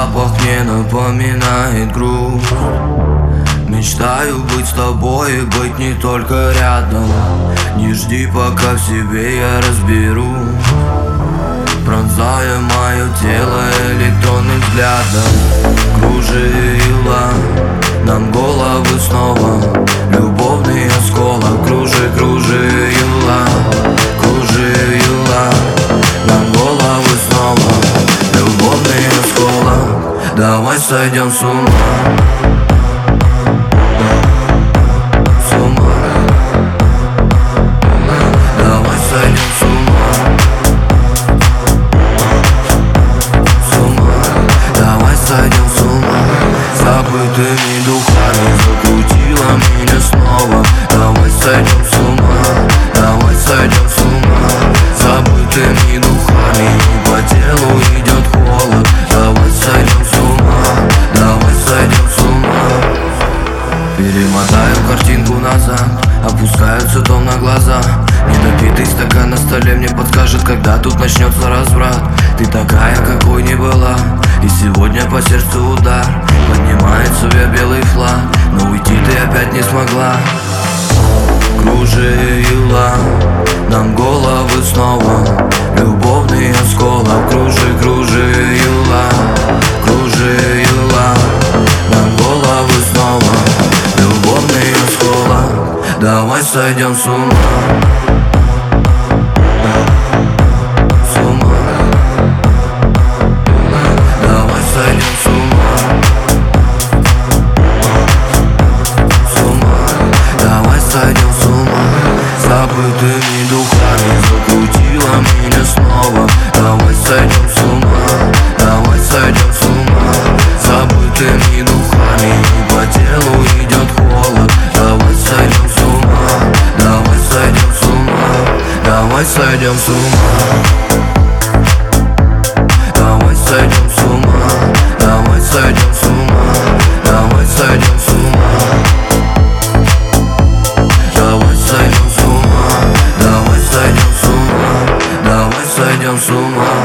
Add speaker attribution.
Speaker 1: запах мне напоминает грусть. Мечтаю быть с тобой и быть не только рядом. Не жди, пока в себе я разберу, пронзая мое тело электронным взглядом. Кружила нам головы снова любовный осколок. Кружила нам головы снова любовный осколок. Давай сойдем с ума. Сойдем с ума. Забытыми духами закрутила меня снова. Давай сойдем с ума. Давай сойдем с ума. Забытыми духами по телу идет холод. Давай сойдем с ума. Давай сойдем с ума. Перемотаю картинку назад, опускаются тон на глаза. Недопитый стакан на столе мне подскажет, когда тут начнется разврат. Ты такая, какой не была, и сегодня по сердцу удар. Поднимается вверх белый флаг, но уйти ты опять не смогла. Кружила нам головы снова любовный осколок. Кружила нам головы снова любовный осколок. Давай сойдем с ума. Сойдем с ума. Забытыми духами закрутила меня снова. Давай сойдем с ума. Давай сойдем с ума. Забытыми духами по телу идет холод. Давай сойдем с ума. Давай сойдем с ума. Давай сойдем с ума. Давай сойдем с ума. Давай сойдем с ума. Давай сойдем с ума. Давай сойдем с ума.